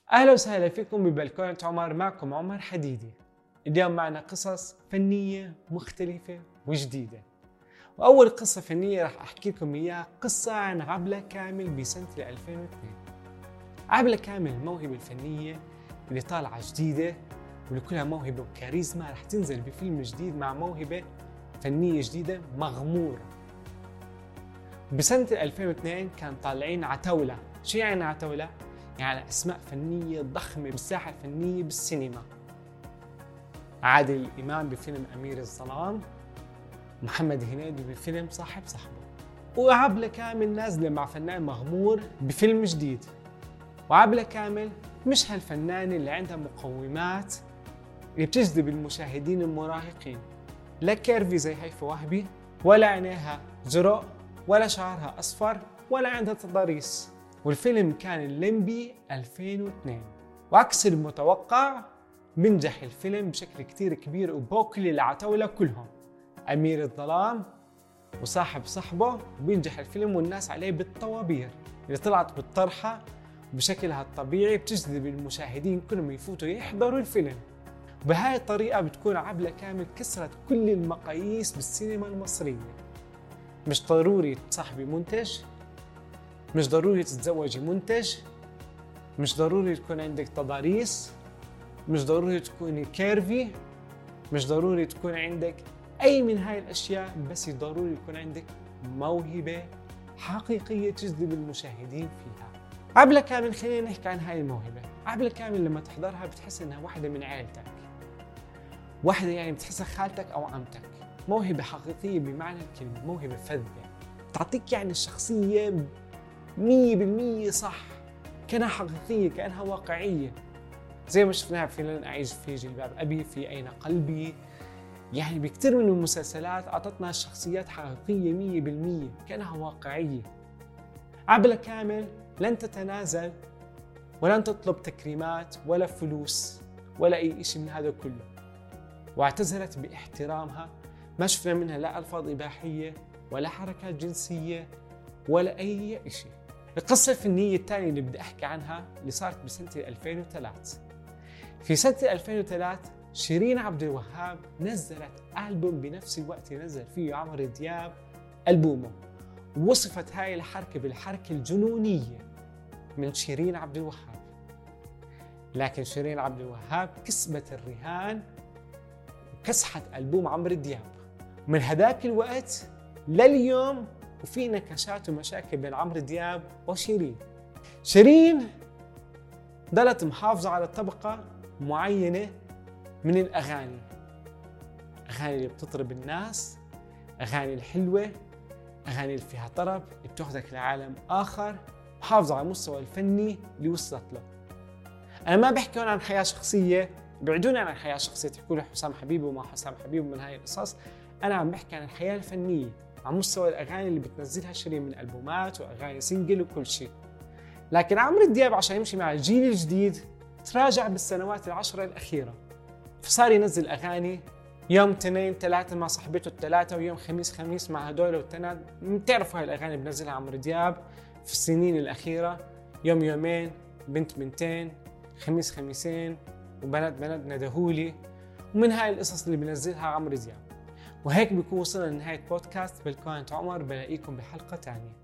أهلا وسهلا فيكم ببلكونة عمر. معكم عمر حديدي. اليوم معنا قصص فنية مختلفة وجديدة. وأول قصة فنية راح أحكي لكم إياها قصة عن عبلة كامل بسنة 2002. عبلة كامل الموهبة الفنية اللي طالعة جديدة واللي كلها موهبة وكاريزما راح تنزل بفيلم جديد مع موهبة فنية جديدة مغمورة. بسنة 2002 كان طالعين عتاولة. شو يعني عتاولة؟ يعني أسماء فنية ضخمة بالساحة الفنية بالسينما. عادل الإمام بفيلم أمير الظلام، محمد هنيدي بفيلم صاحب صاحبه، وعبلة كامل نازلة مع فنان مغمور بفيلم جديد. وعبلة كامل مش هالفنانة اللي عندها مقومات اللي بتجذب المشاهدين المراهقين، لا كيرفي زي هيفا وهبي، ولا عينيها زرق، ولا شعرها أصفر، ولا عندها تضاريس. والفيلم كان الليمبي 2002. وعكس المتوقع بنجح الفيلم بشكل كتير كبير وبوكل العتاولة كلهم، أمير الظلام وصاحب صاحبه، وبينجح الفيلم والناس عليه بالطوابير اللي طلعت بالطرحة بشكلها الطبيعي بتجذب المشاهدين كلهم يفوتوا يحضروا الفيلم. بهاي الطريقة بتكون عبلة كامل كسرت كل المقاييس بالسينما المصرية. مش ضروري تصاحبي منتج، مش ضروري تتزوجي منتج، مش ضروري تكون عندك تضاريس، مش ضروري تكوني كيرفي، مش ضروري تكون عندك أي من هاي الأشياء، بس ضروري يكون عندك موهبة حقيقية تجذب المشاهدين فيها. عبلة كامل، خلينا نحكي عن هاي الموهبة. عبلة كامل لما تحضرها بتحس إنها واحدة من عائلتك، واحدة يعني بتحسها خالتك أو عمتك. موهبة حقيقية بمعنى الكلمة، موهبة فذة تعطيك يعني الشخصية 100% صح، كأنها حقيقية، كأنها واقعية، زي ما شفناها في لن أعيش في جلباب أبي، في أين قلبي. يعني بكثير من المسلسلات أعطتنا الشخصيات حقيقية 100%، كأنها واقعية. عبلة كامل لن تتنازل ولن تطلب تكريمات ولا فلوس ولا أي شيء من هذا كله، واعتزلت باحترامها. ما شفنا منها لا ألفاظ إباحية ولا حركات جنسية ولا أي شيء. القصة الفنية الثانية اللي بدي أحكي عنها اللي صارت بسنة 2003. في سنة 2003 شيرين عبد الوهاب نزلت ألبوم بنفس الوقت نزل فيه عمرو دياب ألبومه. وصفت هاي الحركة بالحركة الجنونية من شيرين عبد الوهاب، لكن شيرين عبد الوهاب كسبت الرهان وكسحت ألبوم عمرو دياب. من هذاك الوقت لليوم وفي نكشات ومشاكل بين عمرو دياب وشيرين. شيرين ضلت محافظة على طبقة معينة من الأغاني، أغاني اللي بتطرب الناس، أغاني الحلوة، أغاني اللي فيها طرب، اللي بتاخذك لعالم آخر، محافظة على المستوى الفني اللي وصلت له. أنا ما بحكي هون عن حياة شخصية، بعدوني عن الحياة الشخصية تحكوا لي حسام حبيب وما حسام حبيب من هاي القصص. أنا عم بحكي عن الحياة الفنية على مستوى الأغاني اللي بتنزلها شيرين من ألبومات وأغاني سينجل وكل شيء. لكن عمرو دياب عشان يمشي مع الجيل الجديد تراجع بالسنوات العشرة الأخيرة، فصار ينزل أغاني يوم اثنين ثلاثة مع صاحبته الثلاثة، ويوم خميس مع هدول والتناد. بتعرفوا هاي الأغاني بنزلها عمرو دياب في السنين الأخيرة، يوم يومين، بنت بنتين، خميسين، وبنات ندهولي، ومن هاي القصص اللي بنزلها عمرو دياب. وهيك بيكون وصلنا لنهاية بودكاست بلكونة عمر. بلاقيكم بحلقة تانية.